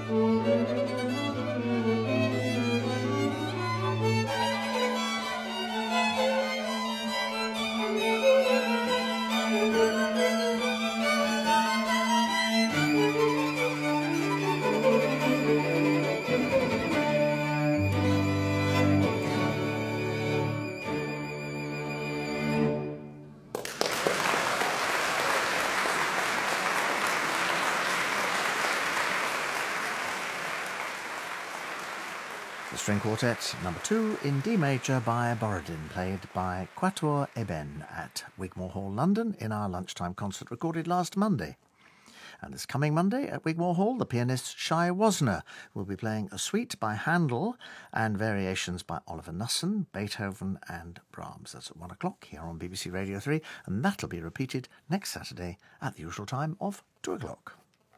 The String Quartet, number 2 in D major by Borodin, played by Quatuor Eben at Wigmore Hall, London, in our lunchtime concert recorded last Monday. And this coming Monday at Wigmore Hall, the pianist Shai Wozner will be playing a suite by Handel and variations by Oliver Nussen, Beethoven and Brahms. That's at 1 o'clock here on BBC Radio 3, and that'll be repeated next Saturday at the usual time of 2 o'clock.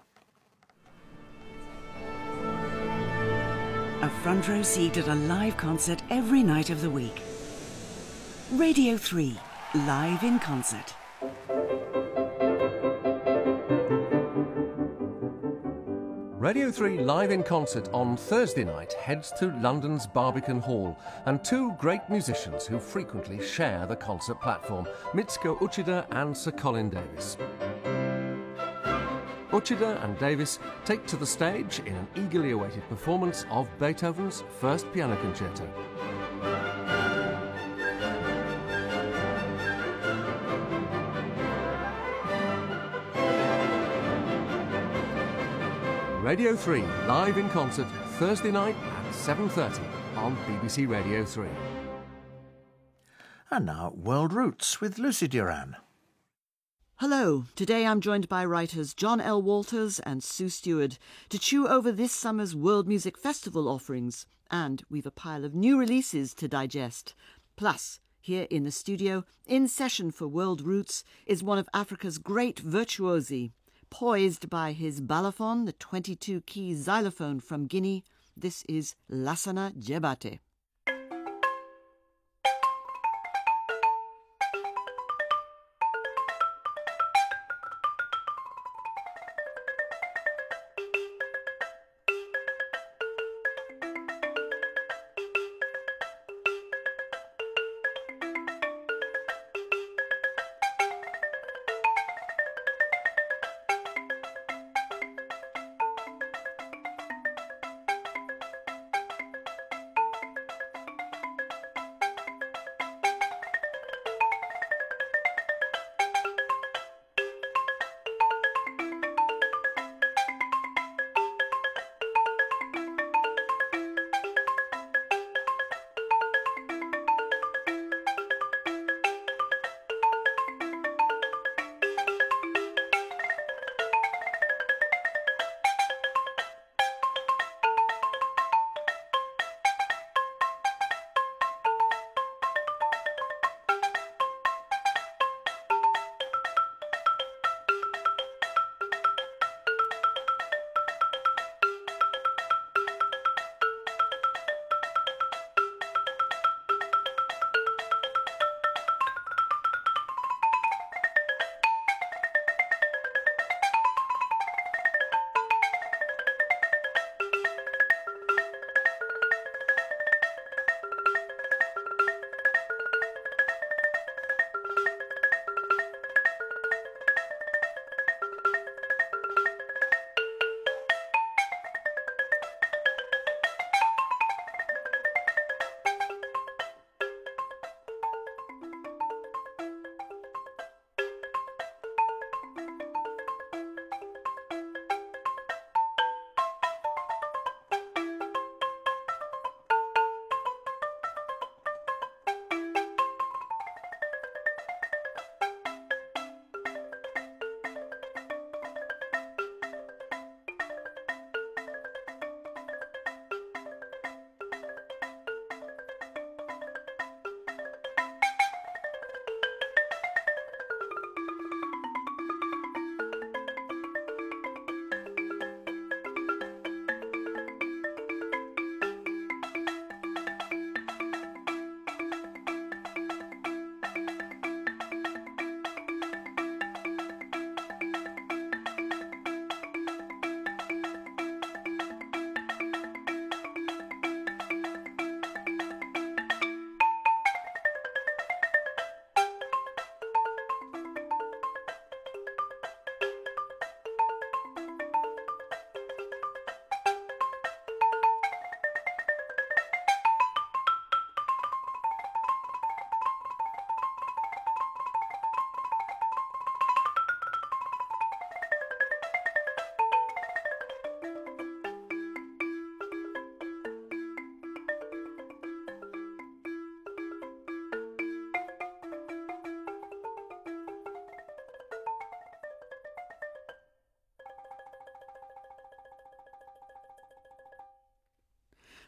A front row seat at a live concert every night of the week. Radio 3, live in concert. Radio 3 live in concert on Thursday night heads to London's Barbican Hall, and two great musicians who frequently share the concert platform, Mitsuko Uchida and Sir Colin Davis. Uchida and Davis take to the stage in an eagerly awaited performance of Beethoven's First Piano Concerto. Radio 3 live in concert Thursday night at 7:30 on BBC Radio 3. And now, World Roots with Lucy Duran. Hello, today I'm joined by writers John L. Walters and Sue Stewart to chew over this summer's World Music Festival offerings, and we've a pile of new releases to digest. Plus, here in the studio, in session for World Roots, is one of Africa's great virtuosi. Poised by his balafon, the 22-key xylophone from Guinea, this is Lassana Jebate.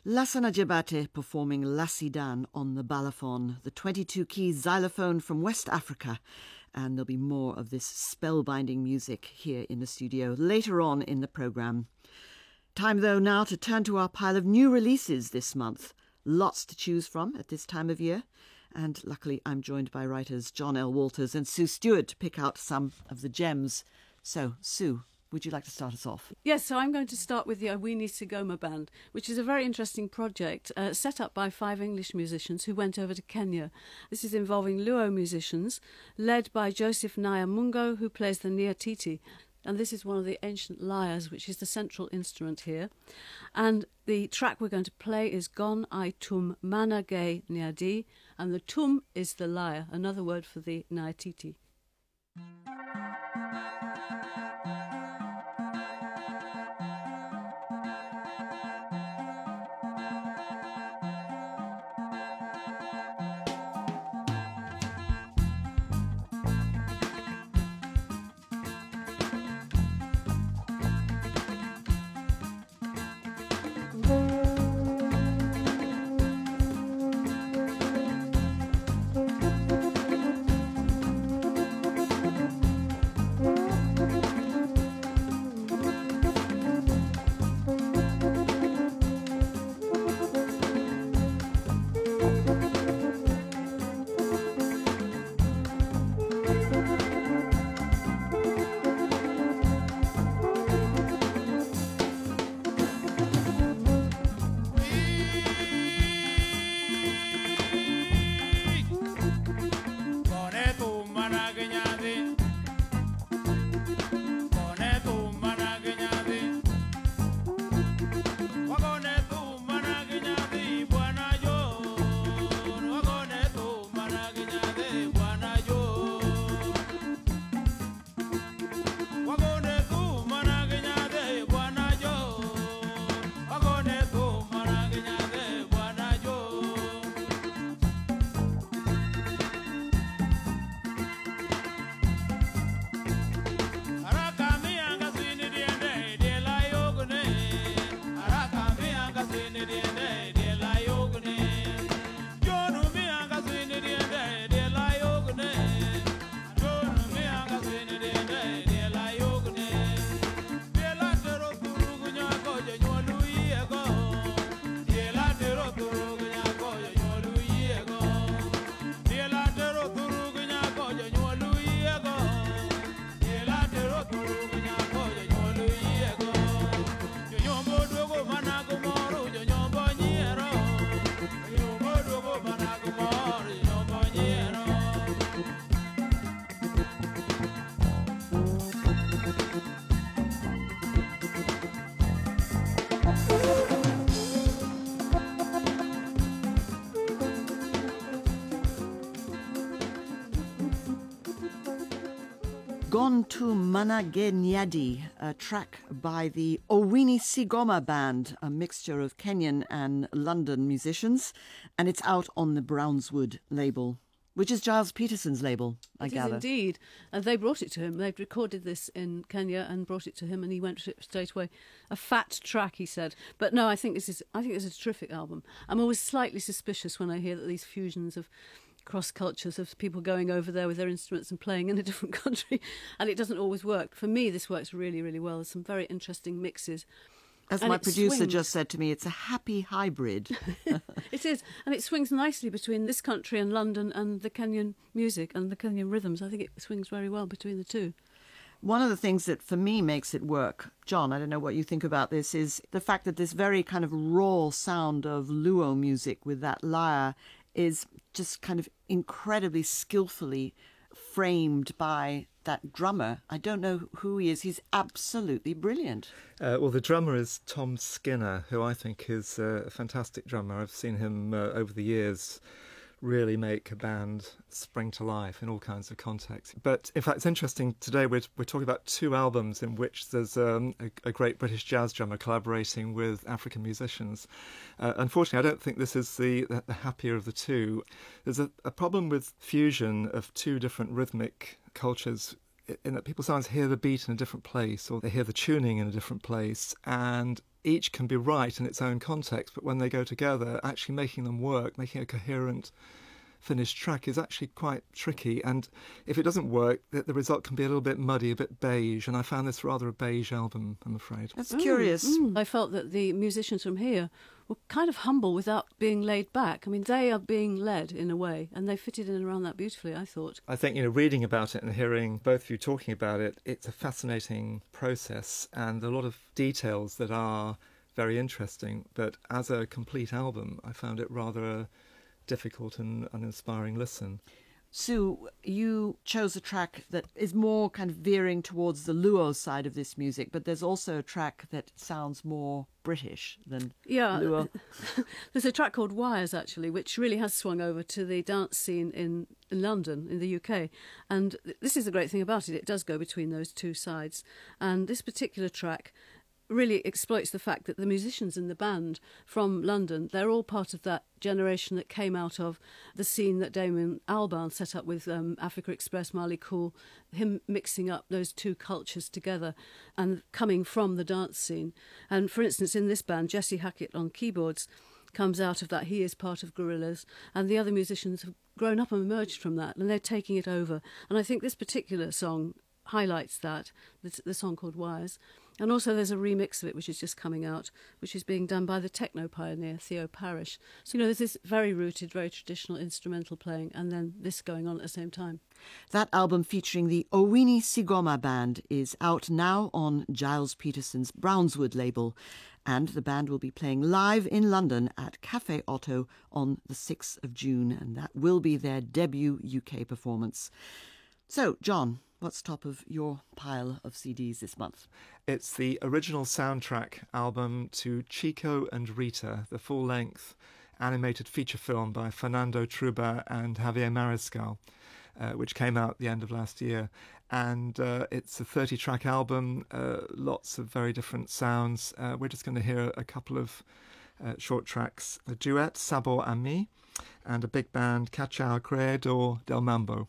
Lassana Jabate performing Lassidan on the balafon, the 22-key xylophone from West Africa. And there'll be more of this spellbinding music here in the studio later on in the programme. Time, though, now to turn to our pile of new releases this month. Lots to choose from at this time of year. And luckily I'm joined by writers John L. Walters and Sue Stewart to pick out some of the gems. So, Sue, would you like to start us off? Yes, so I'm going to start with the Awini Sigoma Band, which is a very interesting project set up by 5 English musicians who went over to Kenya. This is involving Luo musicians, led by Joseph Nyamungo, who plays the Nyatiti. And this is one of the ancient lyres, which is the central instrument here. And the track we're going to play is Gon I Tum Manage Nyadi, and the tum is the lyre, another word for the Nyatiti. Gon Tu Manage Nyadi, a track by the Awini Sigoma Band, a mixture of Kenyan and London musicians, and it's out on the Brownswood label, which is Giles Peterson's label, I gather. It is indeed. And they brought it to him. They'd recorded this in Kenya and brought it to him, and he went straight away. A fat track, he said. But no, I think this is a terrific album. I'm always slightly suspicious when I hear that these fusions of cross cultures, of people going over there with their instruments and playing in a different country, and it doesn't always work. For me, this works really, really well. There's some very interesting mixes. As my producer just said to me, it's a happy hybrid. It is, and it swings nicely between this country and London and the Kenyan music and the Kenyan rhythms. I think it swings very well between the two. One of the things that for me makes it work, John, I don't know what you think about this, is the fact that this very kind of raw sound of Luo music with that lyre is just kind of incredibly skillfully framed by that drummer. I don't know who he is. He's absolutely brilliant. Well, the drummer is Tom Skinner, who I think is a fantastic drummer. I've seen him over the years really make a band spring to life in all kinds of contexts. But in fact, it's interesting. Today we're talking about two albums in which there's a great British jazz drummer collaborating with African musicians. Unfortunately, I don't think this is the happier of the two. There's a problem with fusion of two different rhythmic cultures in that people sometimes hear the beat in a different place, or they hear the tuning in a different place, and each can be right in its own context, but when they go together, actually making them work, making a coherent finished track is actually quite tricky. And if it doesn't work, the result can be a little bit muddy, a bit beige, and I found this rather a beige album, I'm afraid. That's curious. I felt that the musicians from here were kind of humble without being laid back. I mean, they are being led in a way, and they fitted in around that beautifully, I thought. I think, reading about it and hearing both of you talking about it, it's a fascinating process and a lot of details that are very interesting. But as a complete album, I found it rather a difficult and uninspiring listen. Sue, you chose a track that is more kind of veering towards the Luo side of this music, but there's also a track that sounds more British than Luo. There's a track called Wires, actually, which really has swung over to the dance scene in London, in the UK. And this is the great thing about it. It does go between those two sides. And this particular track really exploits the fact that the musicians in the band from London, they're all part of that generation that came out of the scene that Damien Albarn set up with Africa Express, Marley Cool, him mixing up those two cultures together and coming from the dance scene. And for instance, in this band, Jesse Hackett on keyboards comes out of that. He is part of Gorillaz, and the other musicians have grown up and emerged from that, and they're taking it over. And I think this particular song highlights that, the song called Wires. And also there's a remix of it which is just coming out, which is being done by the techno pioneer Theo Parrish. So, there's this very rooted, very traditional instrumental playing, and then this going on at the same time. That album featuring the Owini Sigoma Band is out now on Giles Peterson's Brownswood label, and the band will be playing live in London at Café Otto on the 6th of June, and that will be their debut UK performance. So, John, what's top of your pile of CDs this month? It's the original soundtrack album to Chico and Rita, the full-length animated feature film by Fernando Truba and Javier Mariscal, which came out at the end of last year. And it's a 30-track album, lots of very different sounds. We're just going to hear a couple of short tracks. A duet, Sabor a mí, and a big band, Cachao Creador del Mambo.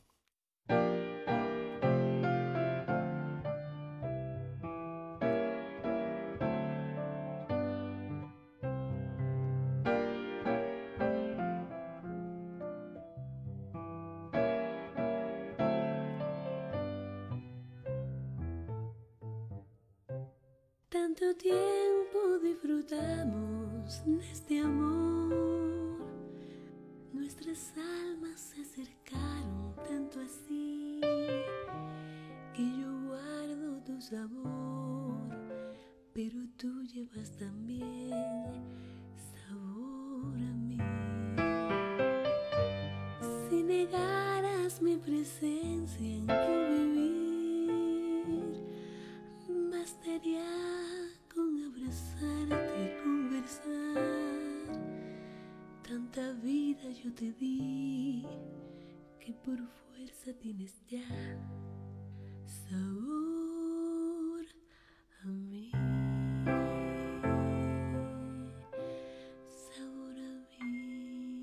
Tanto tiempo disfrutamos de este amor, nuestras almas se acercaron tanto así, que yo guardo tu sabor, pero tú llevas también sabor a mí. Si negaras mi presencia en tu vivir, bastaría con abrazarte y conversar. Tanta vida yo te di que por fuerza tienes ya sabor a mí. Sabor a mí.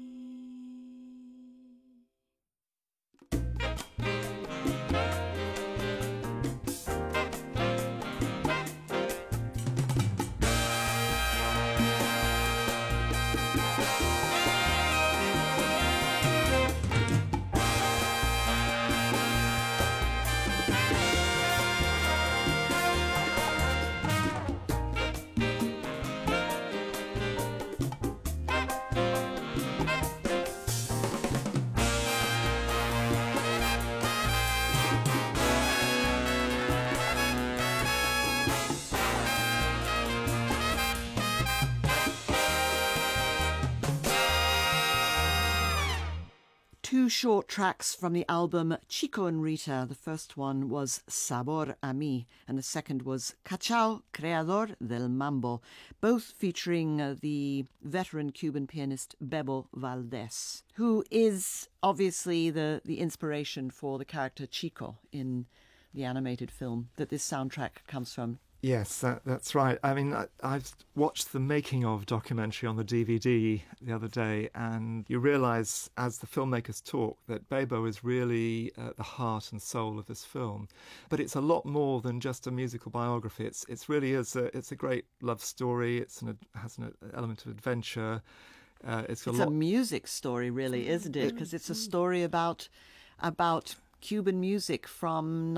Two short tracks from the album Chico and Rita. The first one was Sabor a mí, and the second was Cachao Creador del Mambo, both featuring the veteran Cuban pianist Bebo Valdés, who is obviously the inspiration for the character Chico in the animated film that this soundtrack comes from. Yes, that's right. I mean, I've watched the making of documentary on the DVD the other day, and you realise as the filmmakers talk that Bebo is really at the heart and soul of this film. But it's a lot more than just a musical biography. It's really is it's a great love story. Has an element of adventure. It's a music story, really, isn't it? Because it's a story about Cuban music from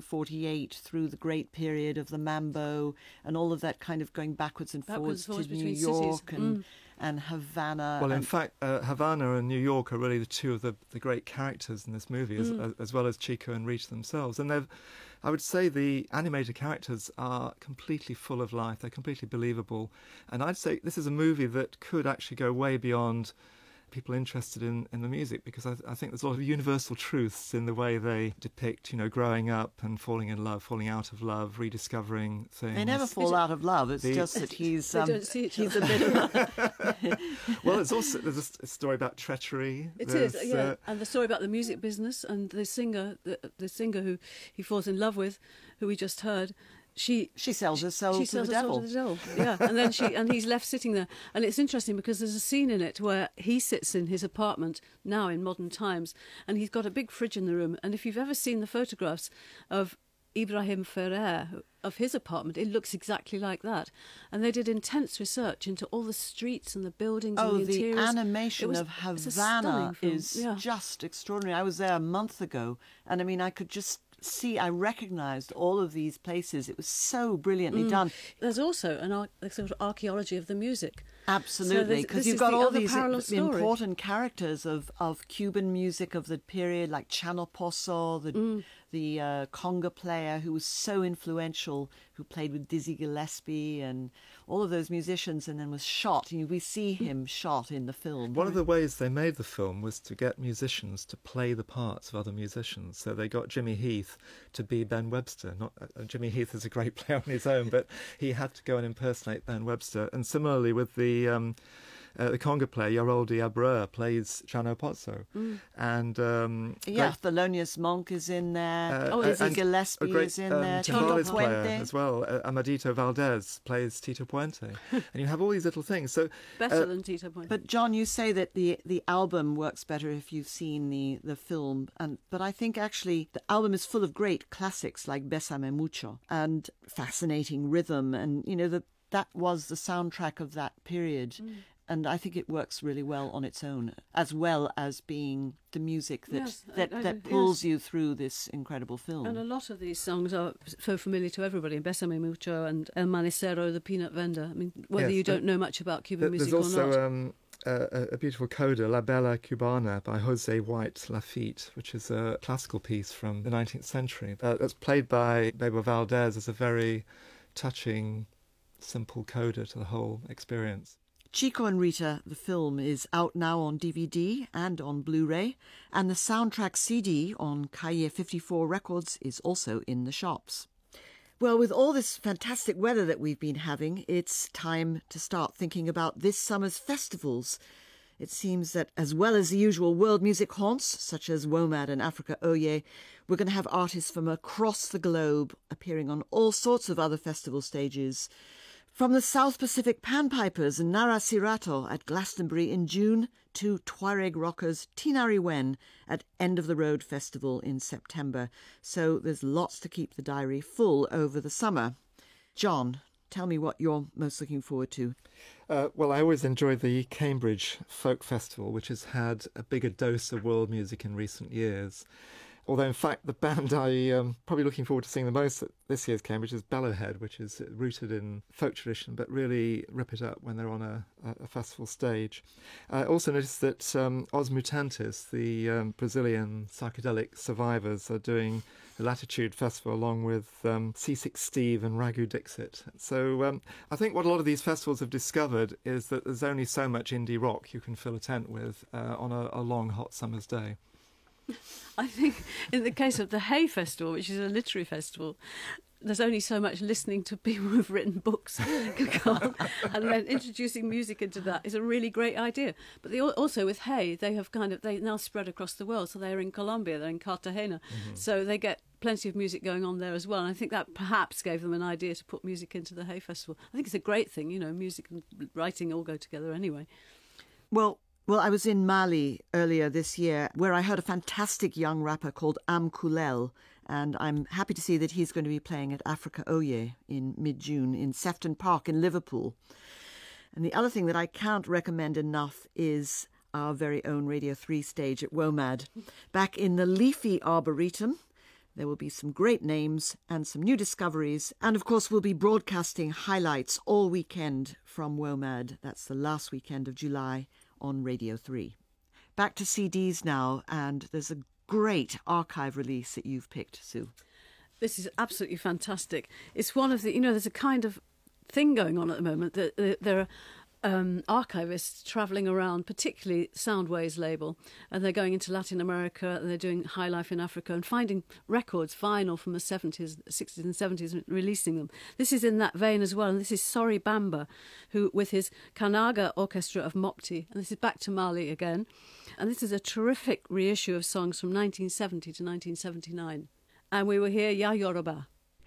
1948 through the great period of the mambo and all of that kind of going backwards and forwards to New York and Havana. Well, in fact, Havana and New York are really the two of the great characters in this movie, as well as Chico and Rita themselves. And I would say the animated characters are completely full of life. They're completely believable. And I'd say this is a movie that could actually go way beyond people interested in the music, because I think there's a lot of universal truths in the way they depict, growing up and falling in love, falling out of love, rediscovering things. They never fall out of love. It's just that he's a bit of Well, there's a story about treachery. And the story about the music business and the singer who he falls in love with, who we just heard. She sells her soul to the devil. Yeah, and he's left sitting there. And it's interesting because there's a scene in it where he sits in his apartment now in modern times, and he's got a big fridge in the room. And if you've ever seen the photographs of Ibrahim Ferrer of his apartment, it looks exactly like that. And they did intense research into all the streets and the buildings and the interiors. The animation of Havana is just extraordinary. I was there a month ago, and I mean, I could just I recognised all of these places. It was so brilliantly done. There's also a sort of archaeology of the music. Absolutely, because you've got all these important characters of Cuban music of the period, like Chano Pozo, the conga player who was so influential, who played with Dizzy Gillespie and all of those musicians, and then was shot. We see him shot in the film. One of the ways they made the film was to get musicians to play the parts of other musicians. So they got Jimmy Heath to be Ben Webster. Jimmy Heath is a great player on his own, but he had to go and impersonate Ben Webster. And similarly with the conga player, Yoroldi Abreu, plays Chano Pozo. And Thelonious Monk is in there. Dizzy Gillespie is in there. Tito Puente as well. Amadito Valdez plays Tito Puente. And you have all these little things. So better than Tito Puente. But John, you say that the album works better if you've seen the film, but I think actually the album is full of great classics like Bésame Mucho and fascinating rhythm, and that was the soundtrack of that period. And I think it works really well on its own, as well as being the music that pulls you through this incredible film. And a lot of these songs are so familiar to everybody. Bésame Mucho and El Manicero, the peanut vendor. I mean, whether you don't know much about Cuban music or not. There's also a beautiful coda, La Bella Cubana, by Jose White Lafitte, which is a classical piece from the 19th century. That's played by Bebo Valdez as a very touching, simple coda to the whole experience. Chico and Rita, the film, is out now on DVD and on Blu-ray, and the soundtrack CD on Calle 54 Records is also in the shops. Well, with all this fantastic weather that we've been having, it's time to start thinking about this summer's festivals. It seems that as well as the usual world music haunts, such as WOMAD and Africa Oye, we're going to have artists from across the globe appearing on all sorts of other festival stages. From the South Pacific Panpipers and Nara Sirato at Glastonbury in June to Tuareg rockers Tinari Wen at End of the Road Festival in September. So there's lots to keep the diary full over the summer. John, tell me what you're most looking forward to. Well, I always enjoy the Cambridge Folk Festival, which has had a bigger dose of world music in recent years. Although, in fact, the band I'm probably looking forward to seeing the most at this year's Cambridge is Bellowhead, which is rooted in folk tradition, but really rip it up when they're on a festival stage. I also noticed that Os Mutantes, the Brazilian psychedelic survivors, are doing the Latitude Festival along with C6 Steve and Raghu Dixit. So I think what a lot of these festivals have discovered is that there's only so much indie rock you can fill a tent with on a long, hot summer's day. I think in the case of the Hay Festival, which is a literary festival, there's only so much listening to people who've written books can go on, and then introducing music into that is a really great idea. But also with Hey, they now spread across the world. So they're in Colombia, they're in Cartagena, so they get plenty of music going on there as well. And I think that perhaps gave them an idea to put music into the Hey Festival. I think it's a great thing, music and writing all go together anyway. Well, I was in Mali earlier this year where I heard a fantastic young rapper called Am Koulel, and I'm happy to see that he's going to be playing at Africa Oye in mid-June in Sefton Park in Liverpool. And the other thing that I can't recommend enough is our very own Radio 3 stage at WOMAD. Back in the leafy Arboretum, there will be some great names and some new discoveries. And of course, we'll be broadcasting highlights all weekend from WOMAD. That's the last weekend of July on Radio 3. Back to CDs now, and there's a great archive release that you've picked, Sue. This is absolutely fantastic. It's one of the, there's a kind of thing going on at the moment that there are archivists travelling around, particularly Soundways label, and they're going into Latin America, and they're doing High Life in Africa and finding records, vinyl from the 70s, 60s and 70s, and releasing them. This is in that vein as well, and this is Sorry Bamba, who with his Kanaga Orchestra of Mopti, and this is back to Mali again, and this is a terrific reissue of songs from 1970 to 1979. And we will hear Ya Yoruba.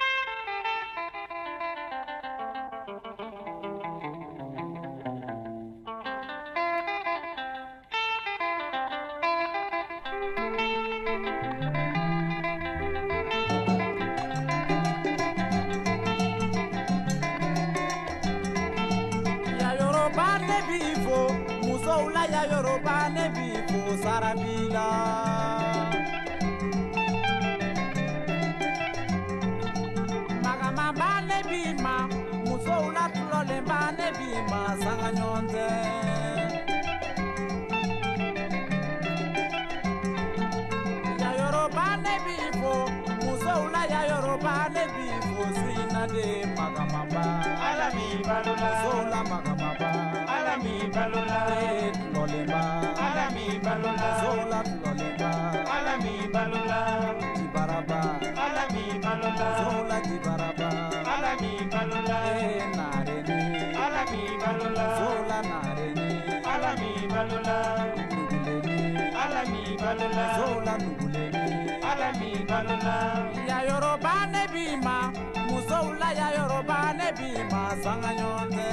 Ya Yoruba ne bima, musoula ya Yoruba ne bima, sanganyonde.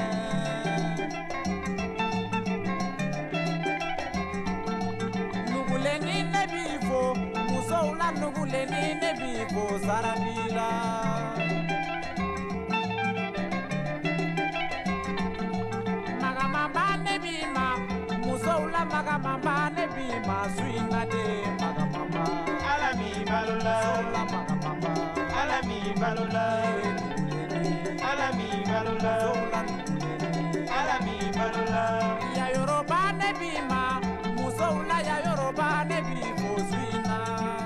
Nuguleni ne bifo, musoula nuguleni ne bifo, sarabila. Magamamba ne bima, musoula magamamba ne bima, suina de magamamba. Alami balula, sola magamamba. Alami balula, alami balula, sola alami balula. Ya Yoruba ne bima, musoula ya Yoruba ne bifo suina.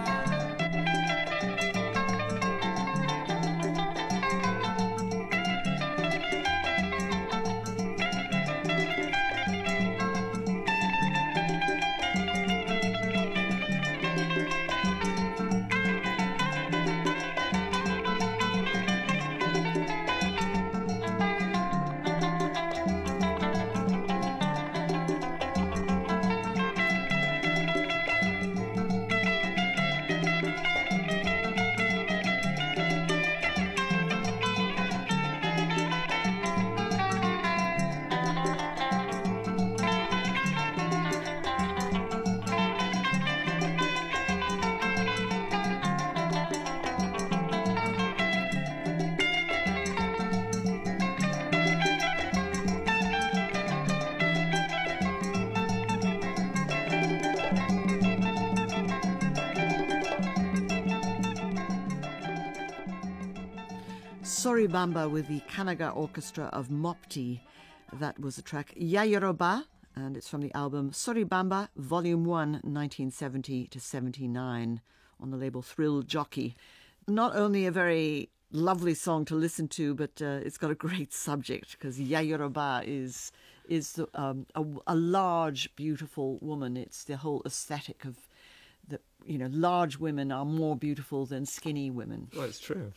Sorry Bamba with the Kanaga Orchestra of Mopti. That was the track Ya Yoruba, and it's from the album Sorry Bamba, Volume 1, 1970 to 79, on the label Thrill Jockey. Not only a very lovely song to listen to, but it's got a great subject, because Ya Yoruba is a large, beautiful woman. It's the whole aesthetic of that, you know, large women are more beautiful than skinny women. Well, it's true.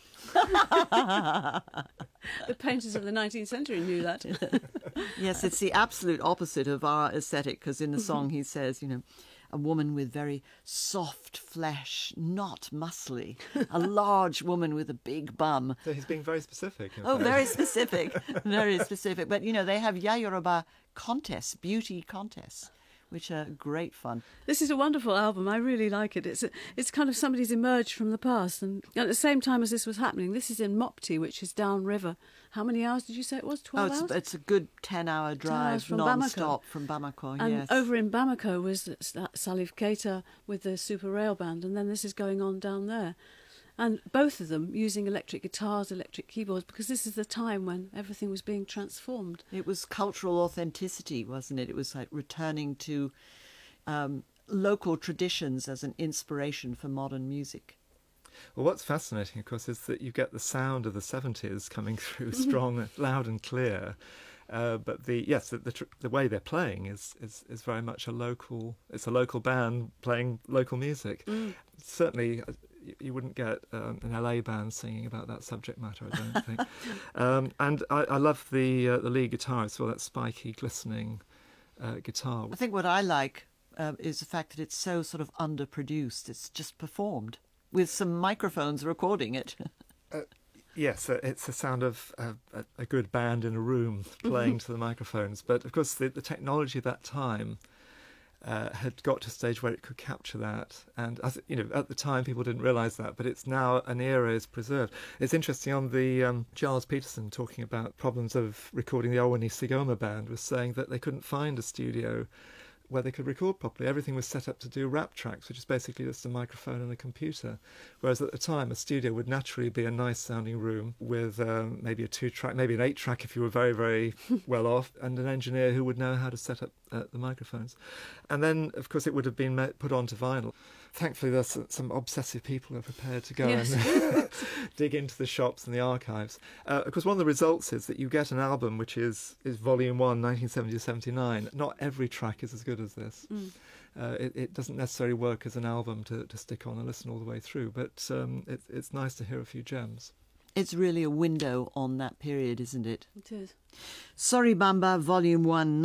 The painters of the 19th century knew that. Yes, it's the absolute opposite of our aesthetic, because in the song he says, you know, a woman with very soft flesh, not muscly. A large woman with a big bum. So he's being very specific. in Oh, fact. very specific. Very specific. But, you know, they have Yayoruba contests, beauty contests, which are great fun. This is a wonderful album. I really like it. It's kind of somebody's emerged from the past. And at the same time as this was happening, this is in Mopti, which is downriver. How many hours did you say it was? 12 hours? It's a good 10-hour drive, from non-stop from Bamako, And yes. over in Bamako was Salif Keita with the Super Rail Band, and then this is going on down there. And both of them using electric guitars, electric keyboards, because this is the time when everything was being transformed. It was cultural authenticity, wasn't it? It was like returning to local traditions as an inspiration for modern music. Well, what's fascinating, of course, is that you get the sound of the 70s coming through strong, loud and clear. But the way they're playing is very much a local band playing local music. Certainly, you wouldn't get an LA band singing about that subject matter, I don't think. And I love the lead guitar as well, that spiky, glistening guitar. I think what I like is the fact that it's so sort of underproduced. It's just performed with some microphones recording it. Yes, it's the sound of a good band in a room playing to the microphones. But of course, the technology at that time had got to a stage where it could capture that. And as you know, at the time, people didn't realise that. But it's now an era is preserved. It's interesting on the Charles Peterson talking about problems of recording the Owini Sigoma band was saying that they couldn't find a studio where they could record properly. Everything was set up to do rap tracks, which is basically just a microphone and a computer. Whereas at the time, a studio would naturally be a nice-sounding room with maybe a 2-track, maybe an 8-track if you were very, very well off, and an engineer who would know how to set up the microphones. And then, of course, it would have been put onto vinyl. Thankfully, there's some obsessive people who are prepared to go and dig into the shops and the archives. Of course, one of the results is that you get an album which is Volume 1, 1970-79. Not every track is as good as this. It doesn't necessarily work as an album to stick on and listen all the way through, but it's nice to hear a few gems. It's really a window on that period, isn't it? It is. Sorry Bamba, Volume 1,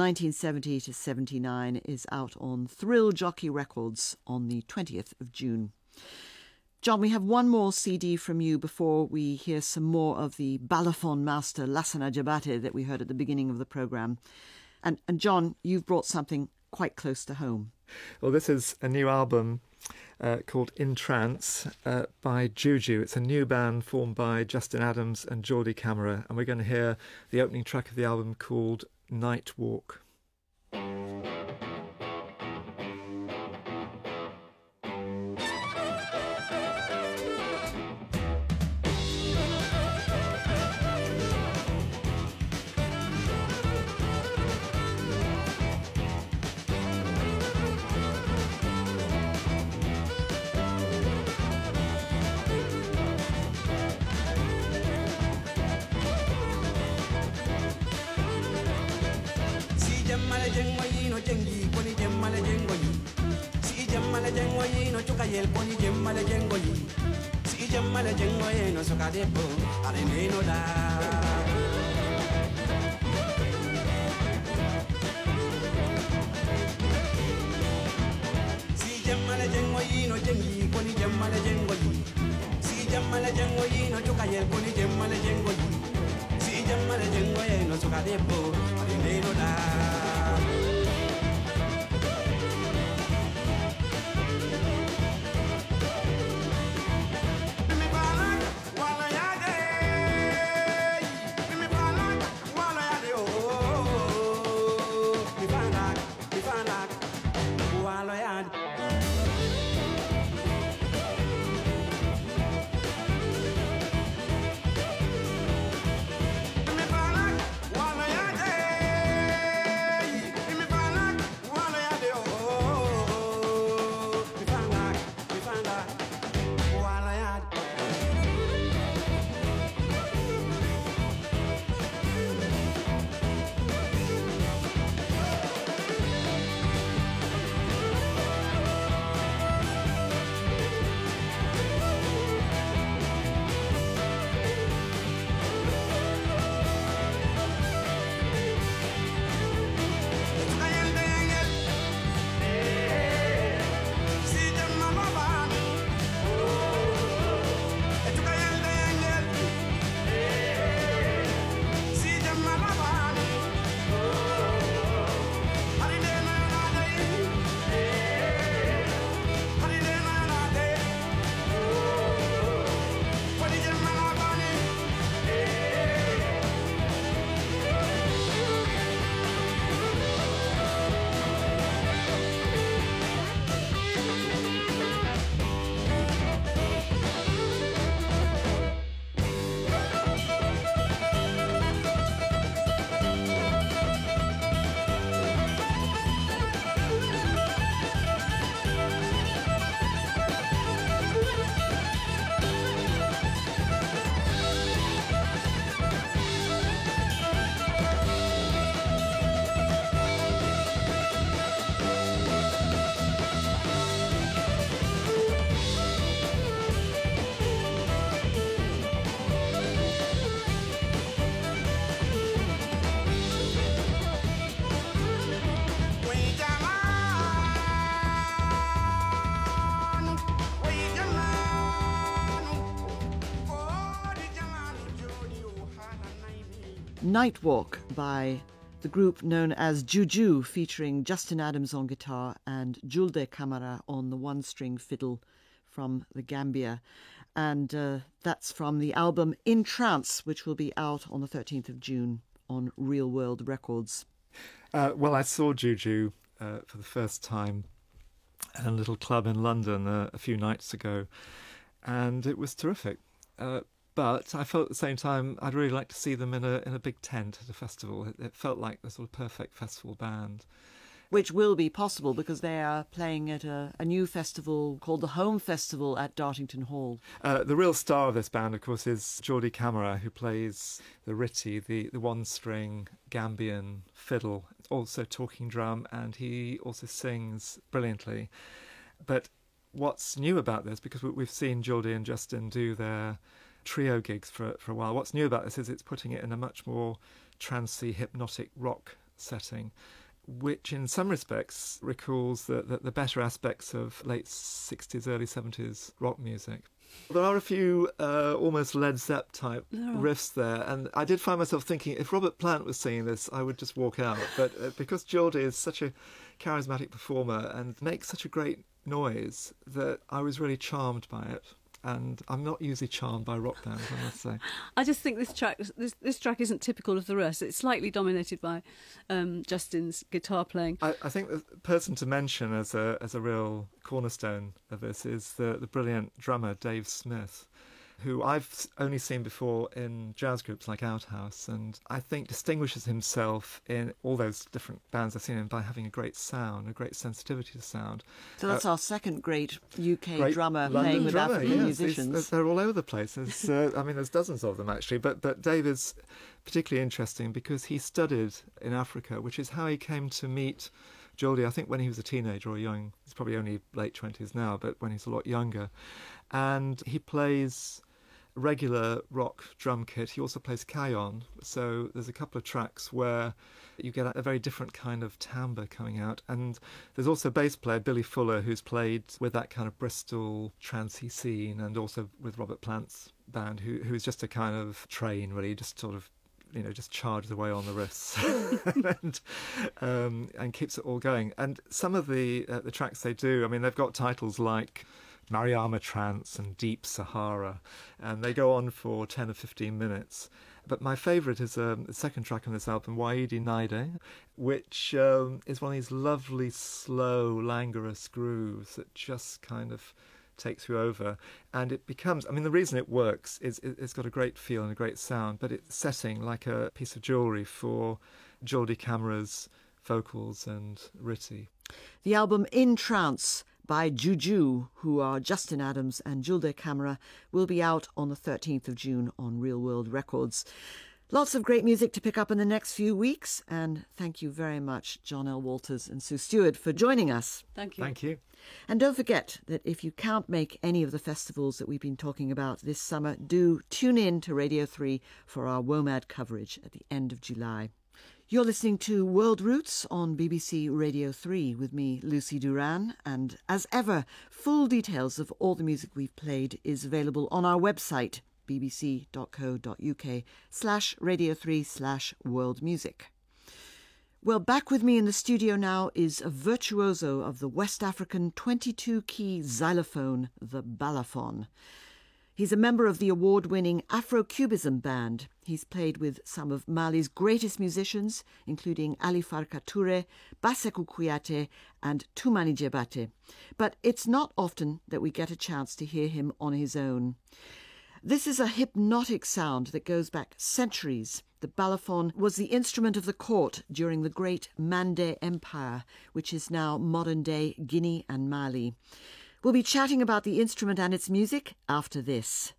1970-79, is out on Thrill Jockey Records on the 20th of June. John, we have one more CD from you before we hear some more of the balafon master Lassana Diabaté that we heard at the beginning of the programme. And John, you've brought something quite close to home. Well, this is a new album called In Trance by Juju. It's a new band formed by Justin Adams and Geordie Camera, and we're going to hear the opening track of the album called Night Walk. Wala ya de Nightwalk by the group known as Juju, featuring Justin Adams on guitar and Julde Camara on the one-string fiddle from the Gambia. And that's from the album In Trance, which will be out on the 13th of June on Real World Records. Well, I saw Juju for the first time at a little club in London a few nights ago, and it was terrific. But I felt at the same time I'd really like to see them in a big tent at a festival. It felt like the sort of perfect festival band. Which will be possible because they are playing at a new festival called the Home Festival at Dartington Hall. The real star of this band, of course, is Jordi Camara, who plays the ritty, the one-string Gambian fiddle, also talking drum, and he also sings brilliantly. But what's new about this, because we've seen Jordi and Justin do their trio gigs for a while, what's new about this is it's putting it in a much more trancey, hypnotic rock setting, which in some respects recalls the better aspects of late 60s, early 70s rock music. There are a few almost Led Zepp type riffs there, and I did find myself thinking if Robert Plant was singing this, I would just walk out. But because Jordi is such a charismatic performer and makes such a great noise, that I was really charmed by it. And I'm not usually charmed by rock bands, I must say. I just think this track isn't typical of the rest. It's slightly dominated by Justin's guitar playing. I think the person to mention as a real cornerstone of this is the brilliant drummer Dave Smith, who I've only seen before in jazz groups like Outhouse, and I think distinguishes himself in all those different bands I've seen him by having a great sound, a great sensitivity to sound. So that's our second great UK drummer playing with African musicians. They're all over the place. There's dozens of them actually, but Dave is particularly interesting because he studied in Africa, which is how he came to meet Jordi, I think when he was a teenager or young. He's probably only late 20s now, but when he's a lot younger. And he plays regular rock drum kit. He also plays cajon, so there's a couple of tracks where you get a very different kind of timbre coming out. And there's also a bass player, Billy Fuller, who's played with that kind of Bristol trancey scene, and also with Robert Plant's band, who is just a kind of train, really, just sort of, just charges away on the riffs and keeps it all going. And some of the tracks they do, they've got titles like Mariama Trance and Deep Sahara, and they go on for 10 or 15 minutes. But my favourite is the second track on this album, Waidi Naide, which is one of these lovely, slow, languorous grooves that just kind of takes you over. And it becomes, the reason it works is it's got a great feel and a great sound, but it's setting like a piece of jewellery for Jordi Camara's vocals and ritty. The album In Trance by Juju, who are Justin Adams and Julde Camara, will be out on the 13th of June on Real World Records. Lots of great music to pick up in the next few weeks, and thank you very much, John L. Walters and Sue Stewart, for joining us. Thank you. Thank you. And don't forget that if you can't make any of the festivals that we've been talking about this summer, do tune in to Radio 3 for our WOMAD coverage at the end of July. You're listening to World Roots on BBC Radio 3 with me, Lucy Duran, and as ever, full details of all the music we've played is available on our website, bbc.co.uk/radio3/worldmusic. Well, back with me in the studio now is a virtuoso of the West African 22-key xylophone, the balafon. He's a member of the award-winning Afro-Cubism band. He's played with some of Mali's greatest musicians, including Ali Farka Touré, Basekou Kouyaté and Toumani Djebate. But it's not often that we get a chance to hear him on his own. This is a hypnotic sound that goes back centuries. The balafon was the instrument of the court during the great Mande Empire, which is now modern-day Guinea and Mali. We'll be chatting about the instrument and its music after this.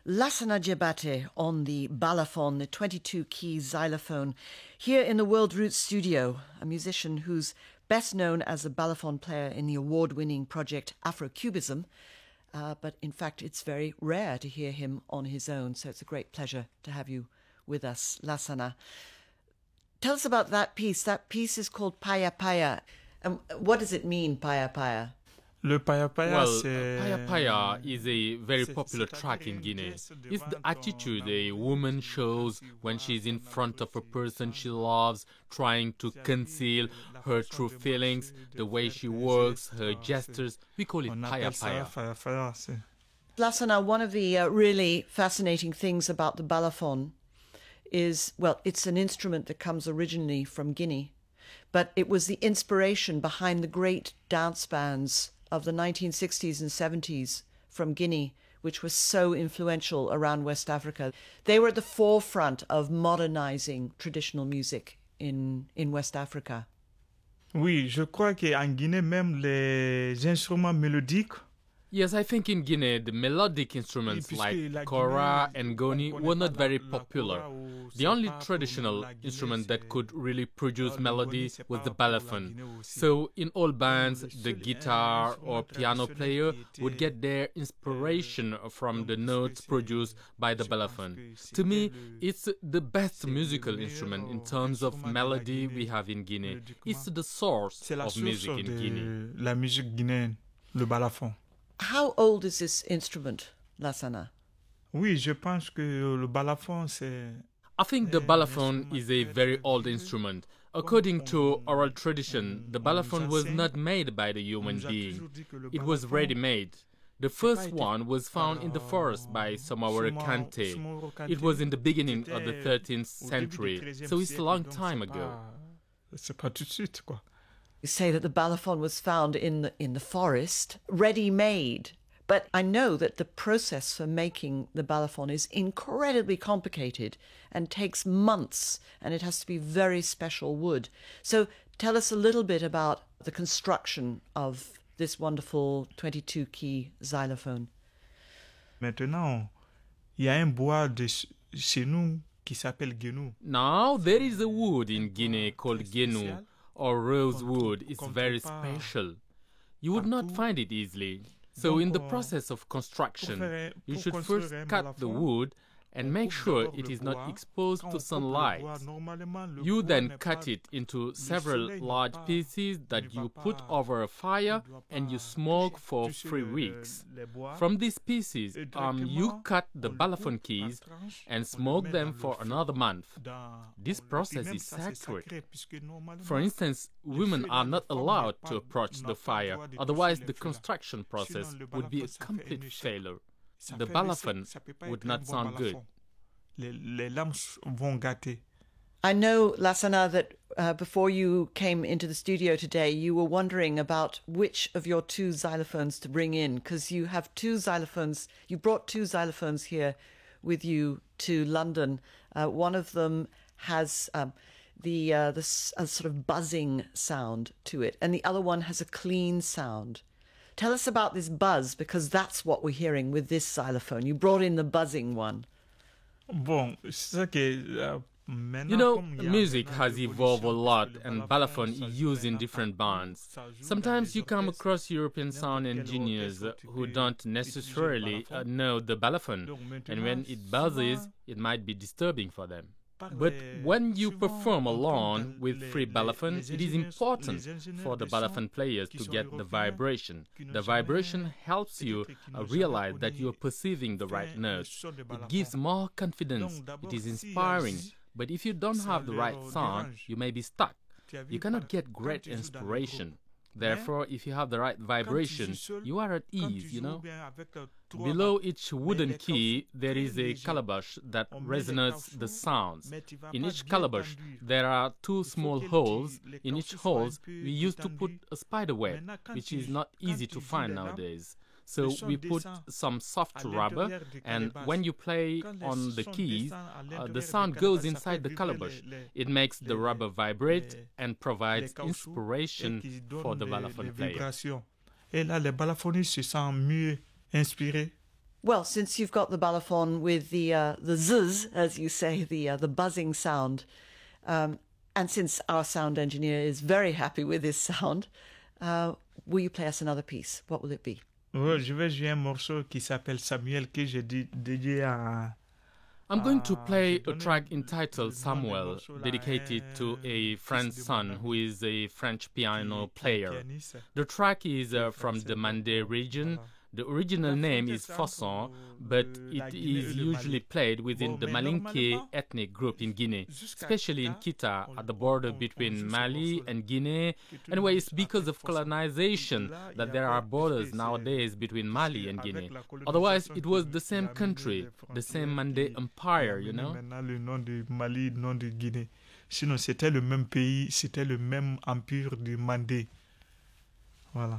Lassana Diabate on the balafon, the 22-key xylophone, here in the World Roots studio, a musician who's best known as a balafon player in the award-winning project Afrocubism, but in fact it's very rare to hear him on his own, so it's a great pleasure to have you with us, Lassana. Tell us about that piece. That piece is called Paya Paya. And what does it mean, Paya Paya? Le Paya Paya, well, Paya Paya is a very popular track in Guinea. It's the attitude a woman shows when she's in front of a person she loves, trying to conceal her true feelings, the way she works, her gestures. We call it Paya Paya. Lassana, one of the really fascinating things about the balafon is, well, it's an instrument that comes originally from Guinea, but it was the inspiration behind the great dance bands of the 1960s and 70s from Guinea, which was so influential around West Africa. They were at the forefront of modernizing traditional music in West Africa. Oui, je crois qu'en Guinée, même les instruments mélodiques. Yes, I think in Guinea, the melodic instruments like kora and goni were not very popular. The only traditional instrument that could really produce melody was the balafon. So in all bands, the guitar or piano player would get their inspiration from the notes produced by the balafon. To me, it's the best musical instrument in terms of melody we have in Guinea. It's the source of music in Guinea. La musique guinéenne, le balafon. How old is this instrument, Lassana? Oui, je pense que le balafon, c'est... I think the balafon is a very old instrument. According to oral tradition, the balafon was not made by the human being. It was ready-made. The first one was found in the forest by Somaworo Kante. It was in the beginning of the 13th century, so it's a long time ago. C'est pas tout de suite, quoi. You say that the balafon was found in the forest, ready-made. But I know that the process for making the balafon is incredibly complicated and takes months, and it has to be very special wood. So tell us a little bit about the construction of this wonderful 22-key xylophone. Maintenant, il y a un bois chez nous qui s'appelle guénou. Now there is a wood in Guinea called guénou, or rosewood. It's very special. You would not find it easily. So in the process of construction, you should first cut the wood and make sure it is not exposed to sunlight. You then cut it into several large pieces that you put over a fire and you smoke for 3 weeks. From these pieces, you cut the balafon keys and smoke them for another month. This process is sacred. For instance, women are not allowed to approach the fire, otherwise the construction process would be a complete failure. The balafon would not sound good. Les lames vont gâter. I know, Lassana, that before you came into the studio today, you were wondering about which of your 2 xylophones to bring in, because you have 2 xylophones. You brought 2 xylophones here with you to London. One of them has the sort of buzzing sound to it, and the other one has a clean sound. Tell us about this buzz, because that's what we're hearing with this xylophone. You brought in the buzzing one. Bon, c'est ça que... You know, music has evolved a lot and balafon is used in different bands. Sometimes you come across European sound engineers who don't necessarily know the balafon, and when it buzzes, it might be disturbing for them. But when you perform alone with free balafon, it is important for the balafon players to get the vibration. The vibration helps you realize that you are perceiving the right notes. It gives more confidence. It is inspiring. But if you don't have the right sound, you may be stuck. You cannot get great inspiration. Therefore, if you have the right vibration, you are at ease, you know. Below each wooden key, there is a calabash that resonates the sounds. In each calabash, there are 2 small holes. In each hole, we used to put a spider web, which is not easy to find nowadays. So we put some soft rubber, and when you play on the keys, the sound goes inside the calabash. It makes the rubber vibrate and provides inspiration for the balafon player. Et là, les balafonists se sentent mieux inspirés. Well, since you've got the balafon with the zzz, as you say, the buzzing sound, and since our sound engineer is very happy with this sound, will you play us another piece? What will it be? Ouais, je vais jouer un morceau qui s'appelle Samuel que j'ai dédié à... I'm going to play a track entitled Samuel, dedicated to a friend's son who is a French piano player. The track is from the Mandé region. The original name is Fosson, but it is usually played within the Malinké ethnic group in Guinea, especially in Kita, at the border between Mali and Guinea. Anyway, it's because of colonization that there are borders nowadays between Mali and Guinea. Otherwise, it was the same country, the same Mandé Empire, you know. Maintenant, le nom de Mali, le nom de Guinée. Sinon, c'était le même pays, c'était le même empire du Mandé. Voilà.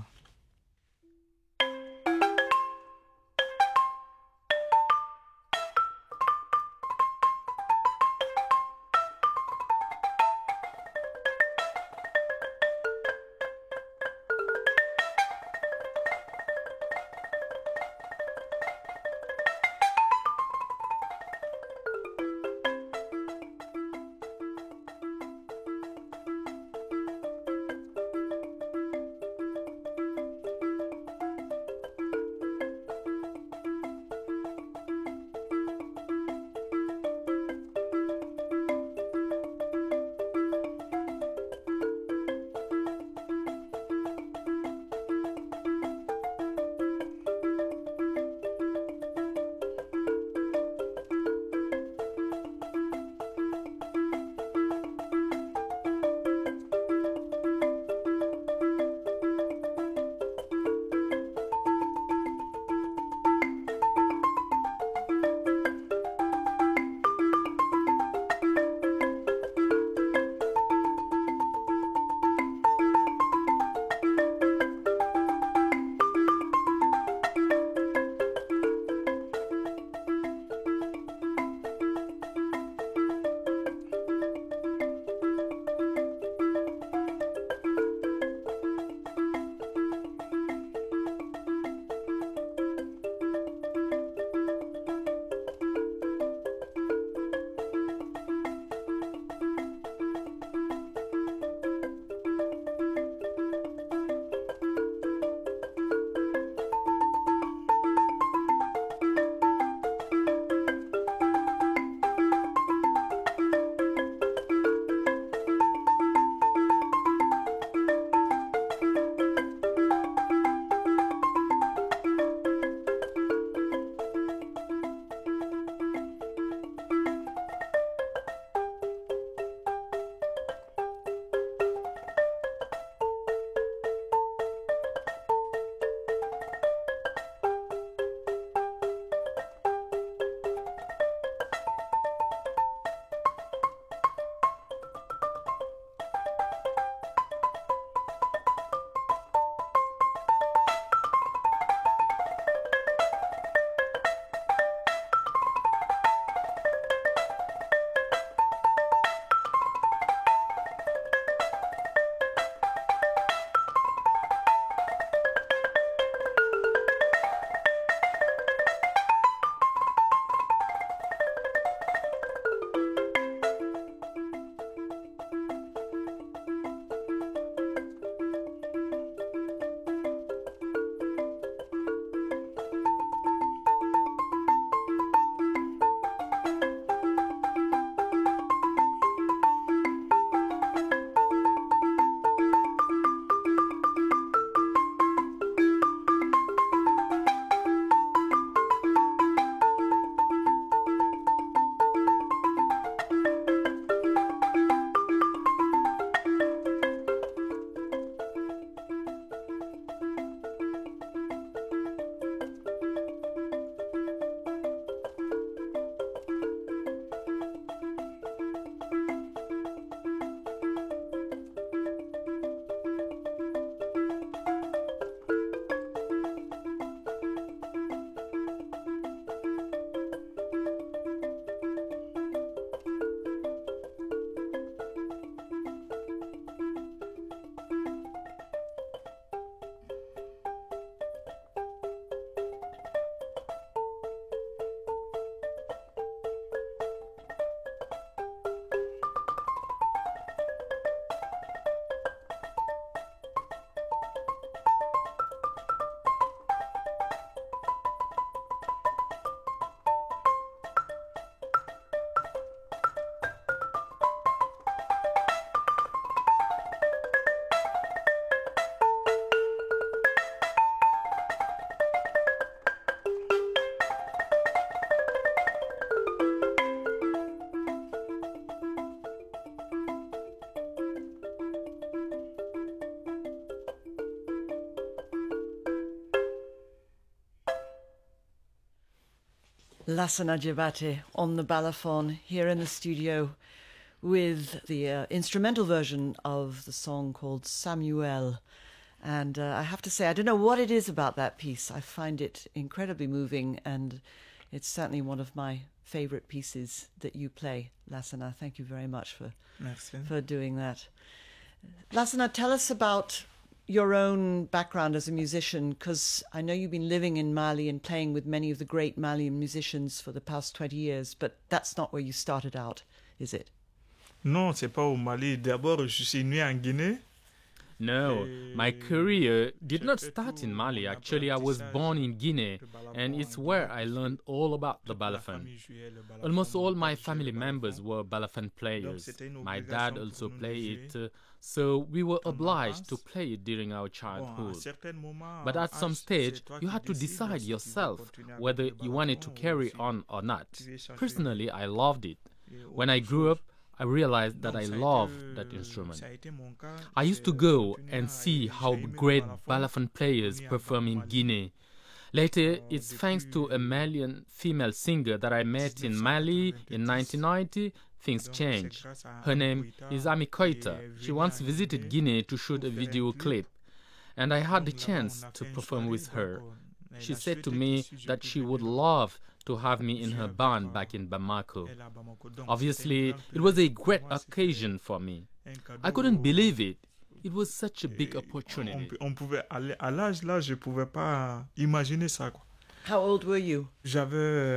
Lassana Diabate on the balafon here in the studio with the instrumental version of the song called Samuel. And I have to say, I don't know what it is about that piece. I find it incredibly moving, and it's certainly one of my favourite pieces that you play, Lassana. Thank you very much for doing that. Lassana, tell us about your own background as a musician, because I know you've been living in Mali and playing with many of the great Malian musicians for the past 20 years, but that's not where you started out, is it? Non, c'est pas au Mali. D'abord, je suis né en Guinée. No, my career did not start in Mali. Actually, I was born in Guinea, and it's where I learned all about the balafon. Almost all my family members were balafon players. My dad also played it, so we were obliged to play it during our childhood. But at some stage, you had to decide yourself whether you wanted to carry on or not. Personally, I loved it. When I grew up, I realized that I loved that instrument. I used to go and see how great balafon players perform in Guinea. Later, it's thanks to a Malian female singer that I met in Mali in 1990, things changed. Her name is Ami Koita. She once visited Guinea to shoot a video clip, and I had the chance to perform with her. She said to me that she would love to have me in her band back in Bamako. Obviously, it was a great occasion for me. I couldn't believe it. It was such a big opportunity. On pouvait aller à l'âge là, je pouvais pas imaginer ça quoi. How old were you? J'avais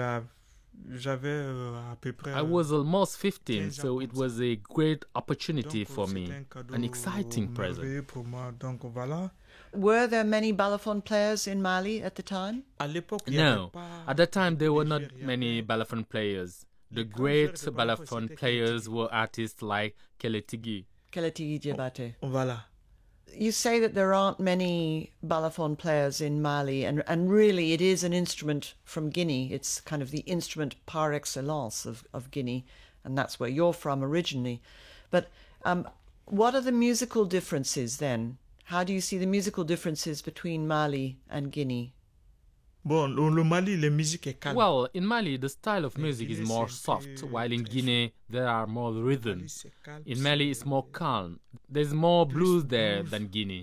à peu près. I was almost 15, so it was a great opportunity for me, an exciting present. Pour moi. Donc voilà. Were there many balafon players in Mali at the time? No, at that time there were not many balafon players. The great balafon players were artists like Keletigi. Keletigi Diabate. Voilà. You say that there aren't many balafon players in Mali, and really it is an instrument from Guinea. It's kind of the instrument par excellence of Guinea, and that's where you're from originally. But what are the musical differences then? How do you see the musical differences between Mali and Guinea? Bon, le Mali, la musique est calme. Well, in Mali, the style of music is more soft, while in Guinea, there are more rhythms. In Mali, it's more calm. There's more blues there than Guinea.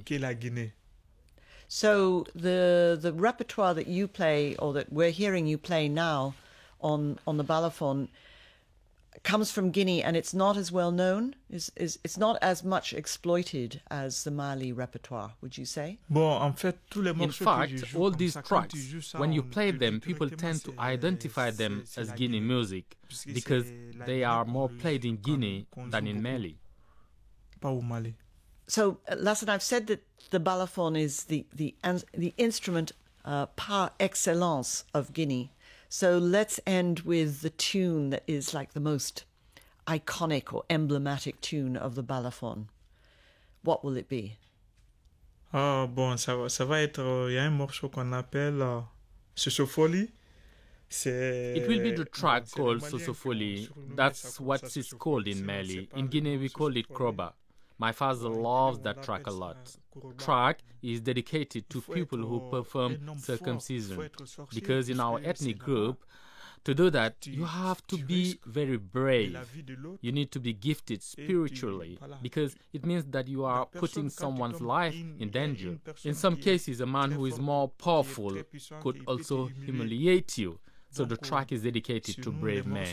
So the repertoire that you play, or that we're hearing you play now on the balafon, comes from Guinea, and it's not as well known. It's not as much exploited as the Mali repertoire, would you say? Bon, en fait, tous les in fact, all these tracks, when you play them, people tend to identify them as Guinea music because they are more played in Guinea than in Mali. Pas au Mali. So, Lassana, I've said that the balafon is the instrument par excellence of Guinea. So let's end with the tune that is like the most iconic or emblematic tune of the balafon. What will it be? Ah bon, ça va être. Il y a un morceau qu'on appelle Sosofoli. It will be the track called Sosofoli. That's what it's called in Mali. In Guinea, we call it Kroba. My father loves that track a lot. Track is dedicated to people who perform circumcision, because in our ethnic group, to do that, you have to be very brave. You need to be gifted spiritually, because it means that you are putting someone's life in danger. In some cases, a man who is more powerful could also humiliate you. So the track is dedicated to brave men.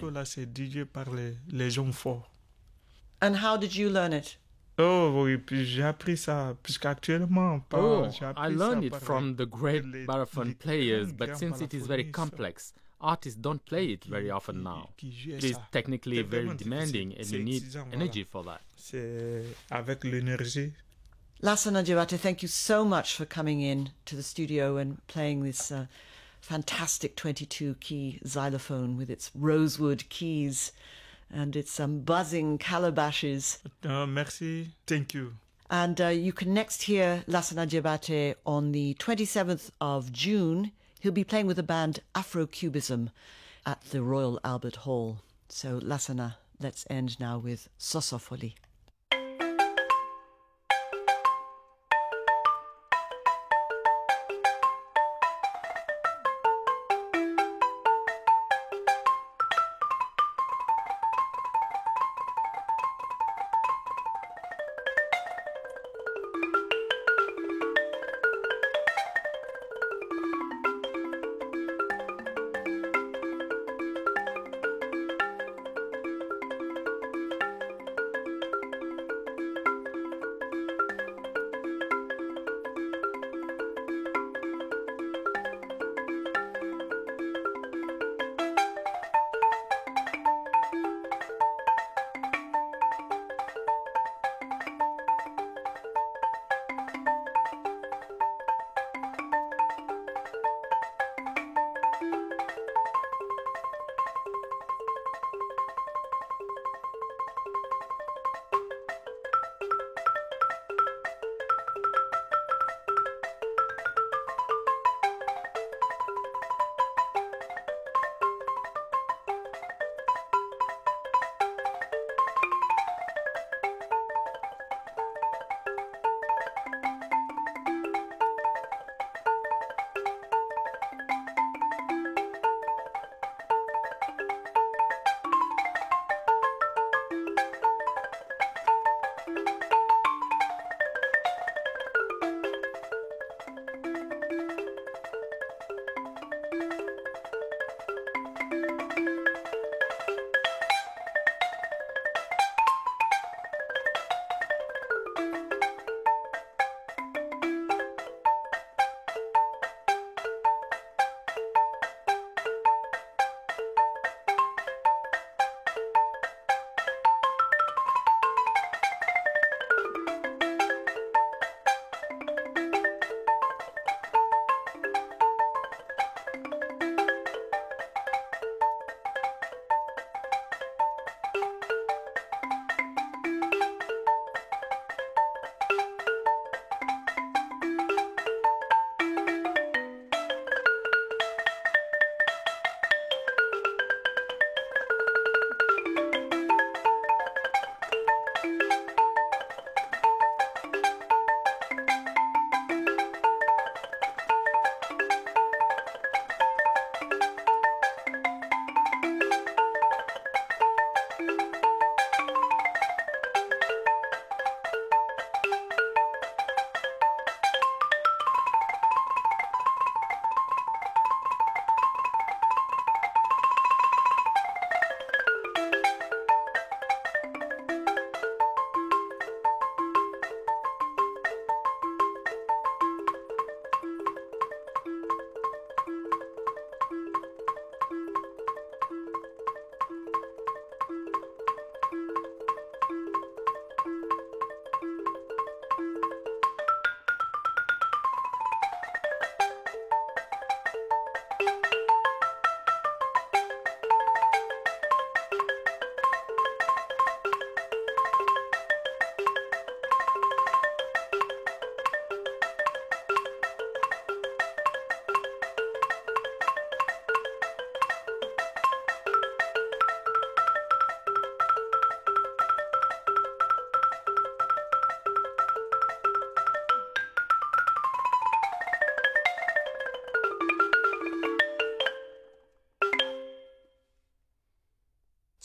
And how did you learn it? Oh, oui, puis j'ai appris ça, puisqu'actuellement... I learned it from the great balafon players, but since it is very complex, artists don't play it very often now. It is technically very demanding, and you need energy for that. C'est avec l'énergie. Lassana Diabate, thank you so much for coming in to the studio and playing this fantastic 22-key xylophone with its rosewood keys and its buzzing calabashes. Merci. Thank you. And you can next hear Lassana Diabate on the 27th of June. He'll be playing with the band Afro-Cubism at the Royal Albert Hall. So, Lassana, let's end now with Sosofoli.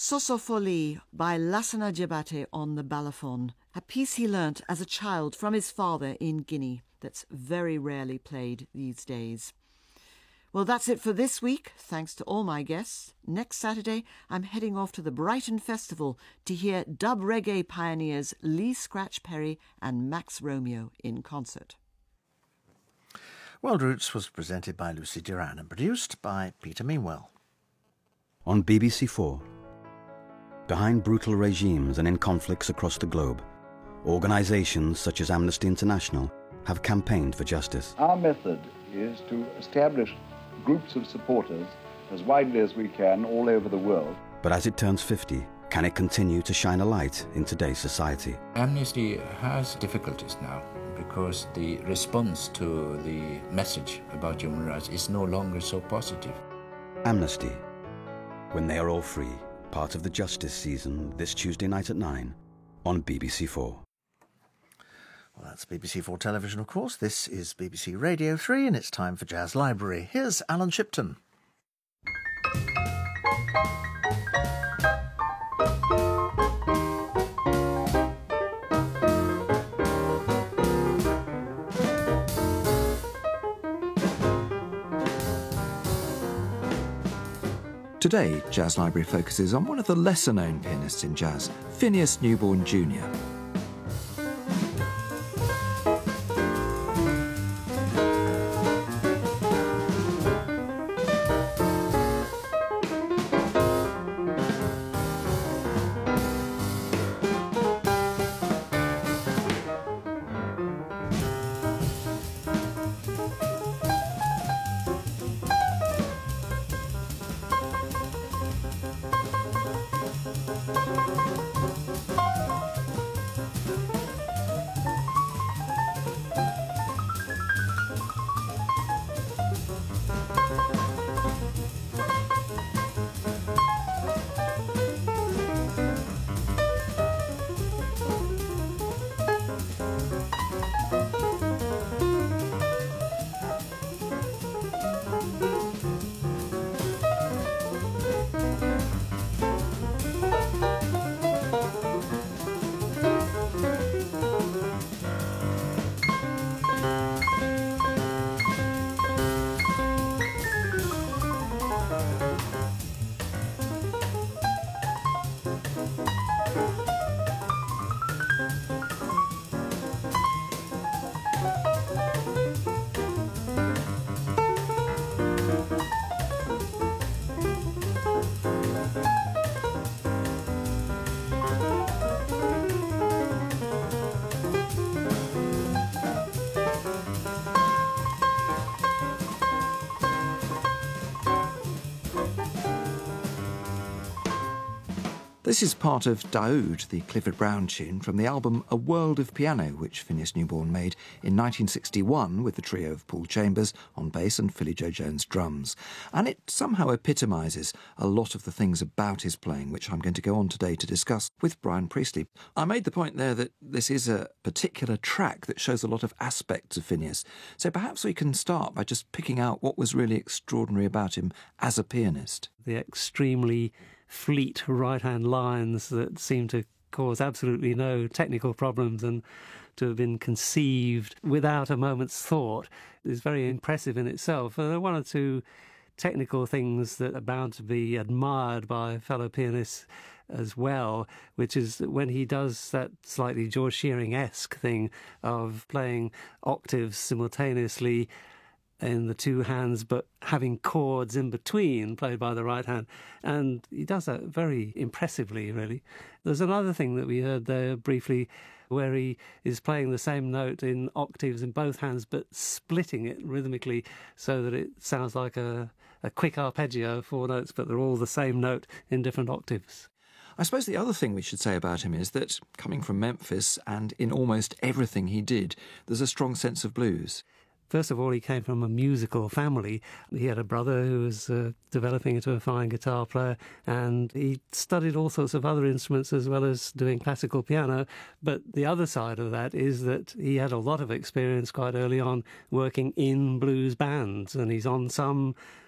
Sosofoli by Lassana Diabate on the balafon, a piece he learnt as a child from his father in Guinea that's very rarely played these days. Well, that's it for this week. Thanks to all my guests. Next Saturday, I'm heading off to the Brighton Festival to hear dub reggae pioneers Lee Scratch Perry and Max Romeo in concert. World Roots was presented by Lucy Duran and produced by Peter Meanwell. On BBC4. Behind brutal regimes and in conflicts across the globe, organisations such as Amnesty International have campaigned for justice. Our method is to establish groups of supporters as widely as we can all over the world. But as it turns 50, can it continue to shine a light in today's society? Amnesty has difficulties now because the response to the message about human rights is no longer so positive. Amnesty, when they are all free, part of the Justice season this Tuesday night at 9 on BBC4. Well, that's BBC4 Television, of course. This is BBC Radio 3, and it's time for Jazz Library. Here's Alan Shipton. Today, Jazz Library focuses on one of the lesser-known pianists in jazz, Phineas Newborn Jr. This is part of Daoud, the Clifford Brown tune from the album A World of Piano, which Phineas Newborn made in 1961 with the trio of Paul Chambers on bass and Philly Joe Jones drums. And it somehow epitomises a lot of the things about his playing, which I'm going to go on today to discuss with Brian Priestley. I made the point there that this is a particular track that shows a lot of aspects of Phineas. So perhaps we can start by just picking out what was really extraordinary about him as a pianist. The extremely fleet right-hand lines that seem to cause absolutely no technical problems and to have been conceived without a moment's thought is very impressive in itself. There are one or two technical things that are bound to be admired by fellow pianists as well, which is when he does that slightly George Shearing-esque thing of playing octaves simultaneously in the two hands, but having chords in between played by the right hand. And he does that very impressively, really. There's another thing that we heard there briefly where he is playing the same note in octaves in both hands, but splitting it rhythmically so that it sounds like a quick arpeggio, 4 notes, but they're all the same note in different octaves. I suppose the other thing we should say about him is that, coming from Memphis and in almost everything he did, there's a strong sense of blues. First of all, he came from a musical family. He had a brother who was developing into a fine guitar player, and he studied all sorts of other instruments as well as doing classical piano. But the other side of that is that he had a lot of experience quite early on working in blues bands, and he's on some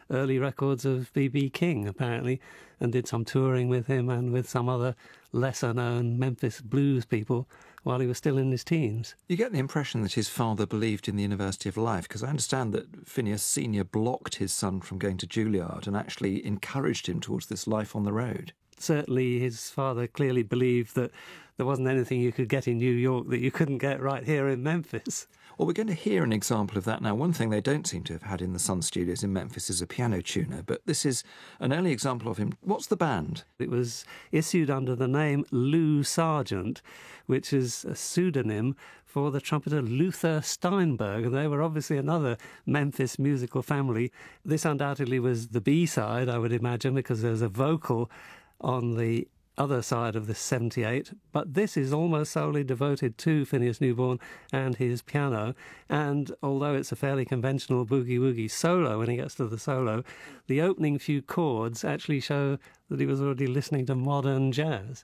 early records of B.B. King, apparently, and did some touring with him and with some other lesser-known Memphis blues people while he was still in his teens. You get the impression that his father believed in the University of Life, because I understand that Phineas Sr. blocked his son from going to Juilliard and actually encouraged him towards this life on the road. Certainly his father clearly believed that there wasn't anything you could get in New York that you couldn't get right here in Memphis. Well, we're going to hear an example of that now. One thing they don't seem to have had in the Sun Studios in Memphis is a piano tuner, but this is an early example of him. What's the band? It was issued under the name Lou Sargent, which is a pseudonym for the trumpeter Luther Steinberg, and they were obviously another Memphis musical family. This undoubtedly was the B-side, I would imagine, because there's a vocal on the other side of the 78, but this is almost solely devoted to Phineas Newborn and his piano, and although it's a fairly conventional boogie-woogie solo when he gets to the solo, the opening few chords actually show that he was already listening to modern jazz.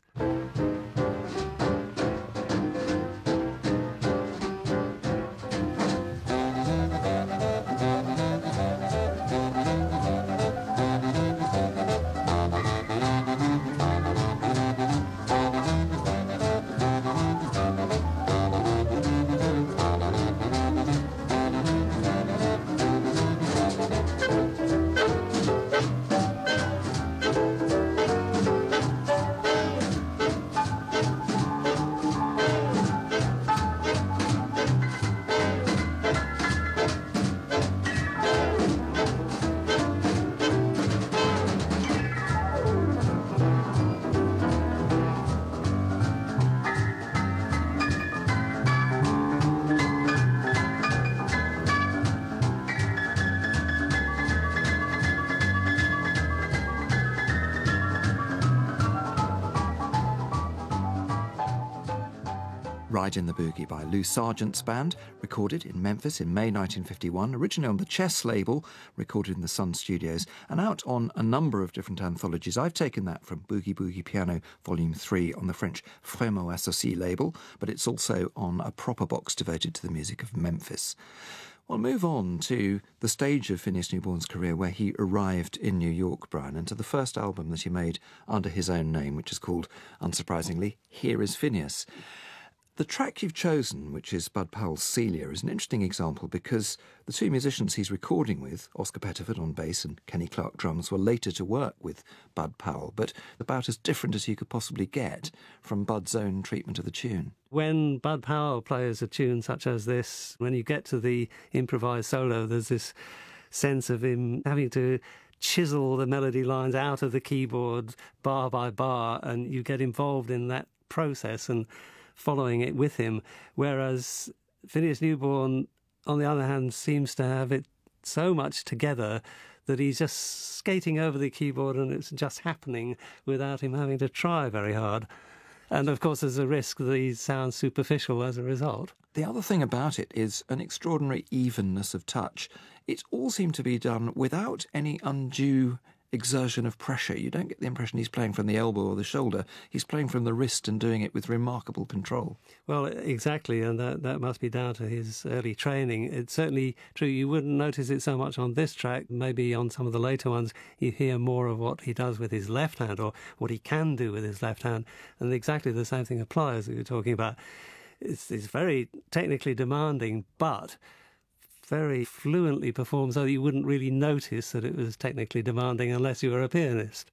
Ride in the Boogie by Lou Sargent's band, recorded in Memphis in May 1951, originally on the Chess label, recorded in the Sun Studios, and out on a number of different anthologies. I've taken that from Boogie Boogie Piano Volume 3 on the French Frémaux Associés label, but it's also on a proper box devoted to the music of Memphis. We'll move on to the stage of Phineas Newborn's career where he arrived in New York, Brian, and to the first album that he made under his own name, which is called, unsurprisingly, Here is Phineas. The track you've chosen, which is Bud Powell's Celia, is an interesting example because the two musicians he's recording with, Oscar Pettiford on bass and Kenny Clarke drums, were later to work with Bud Powell, but about as different as you could possibly get from Bud's own treatment of the tune. When Bud Powell plays a tune such as this, when you get to the improvised solo, there's this sense of him having to chisel the melody lines out of the keyboard bar by bar, and you get involved in that process and following it with him, whereas Phineas Newborn, on the other hand, seems to have it so much together that he's just skating over the keyboard and it's just happening without him having to try very hard. And of course there's a risk that he sounds superficial as a result. The other thing about it is an extraordinary evenness of touch. It all seemed to be done without any undue exertion of pressure. You don't get the impression he's playing from the elbow or the shoulder. He's playing from the wrist and doing it with remarkable control. Well, exactly, and that must be down to his early training. It's certainly true. You wouldn't notice it so much on this track. Maybe on some of the later ones you hear more of what he does with his left hand or what he can do with his left hand, and exactly the same thing applies that you're talking about. It's very technically demanding, but very fluently performed, so that you wouldn't really notice that it was technically demanding unless you were a pianist.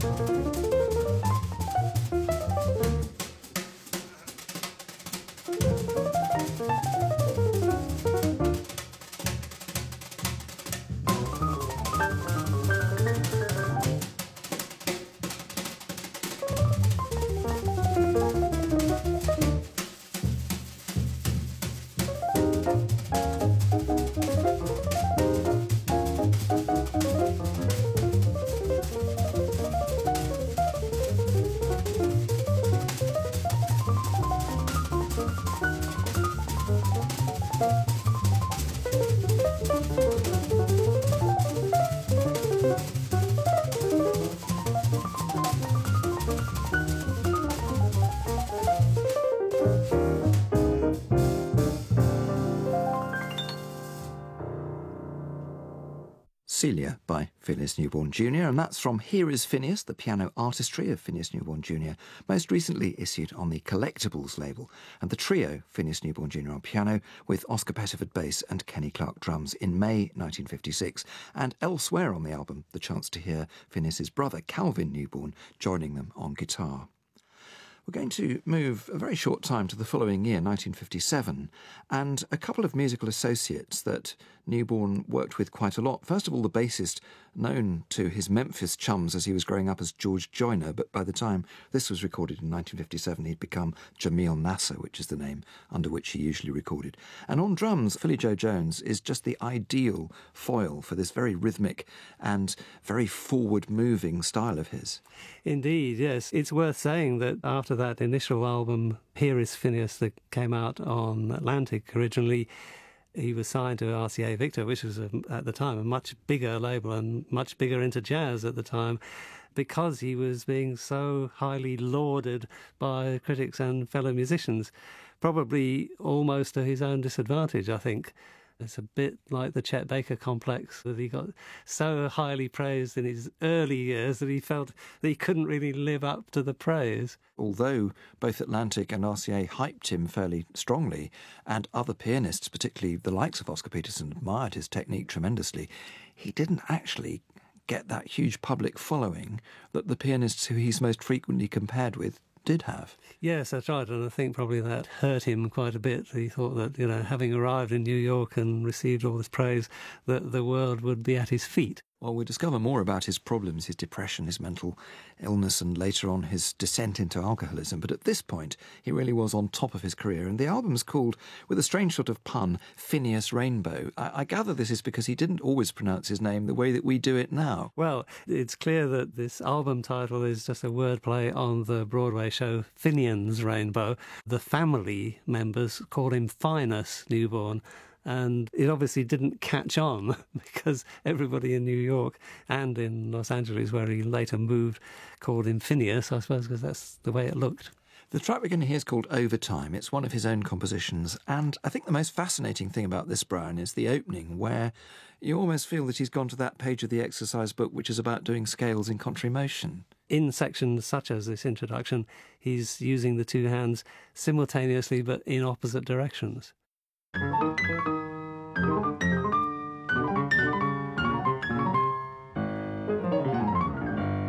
Celia by Phineas Newborn Jr., and that's from Here Is Phineas, the piano artistry of Phineas Newborn Jr., most recently issued on the Collectibles label, and the trio Phineas Newborn Jr. on piano with Oscar Pettiford bass and Kenny Clark drums in May 1956, and elsewhere on the album the chance to hear Phineas's brother Calvin Newborn joining them on guitar. We're going to move a very short time to the following year, 1957, and a couple of musical associates that Newborn worked with quite a lot. First of all, the bassist, known to his Memphis chums as he was growing up as George Joyner, but by the time this was recorded in 1957, he'd become Jamil Nasser, which is the name under which he usually recorded. And on drums, Philly Joe Jones is just the ideal foil for this very rhythmic and very forward-moving style of his. Indeed, yes. It's worth saying that after that initial album, Here Is Phineas, that came out on Atlantic originally, he was signed to RCA Victor, which was, at the time, a much bigger label and much bigger into jazz at the time, because he was being so highly lauded by critics and fellow musicians, probably almost to his own disadvantage, I think. It's a bit like the Chet Baker complex, that he got so highly praised in his early years that he felt that he couldn't really live up to the praise. Although both Atlantic and RCA hyped him fairly strongly, and other pianists, particularly the likes of Oscar Peterson, admired his technique tremendously, he didn't actually get that huge public following that the pianists who he's most frequently compared with did have. Yes, that's right, and I think probably that hurt him quite a bit. He thought that, having arrived in New York and received all this praise, that the world would be at his feet. Well, we'll discover more about his problems, his depression, his mental illness, and later on his descent into alcoholism. But at this point, he really was on top of his career. And the album's called, with a strange sort of pun, Phineas Rainbow. I gather this is because he didn't always pronounce his name the way that we do it now. Well, it's clear that this album title is just a wordplay on the Broadway show Finian's Rainbow. The family members called him Phineas Newborn. And it obviously didn't catch on because everybody in New York and in Los Angeles, where he later moved, called him Phineas, I suppose, because that's the way it looked. The track we're going to hear is called Overtime. It's one of his own compositions. And I think the most fascinating thing about this, Brian, is the opening, where you almost feel that he's gone to that page of the exercise book which is about doing scales in contramotion. In sections such as this introduction, he's using the two hands simultaneously but in opposite directions.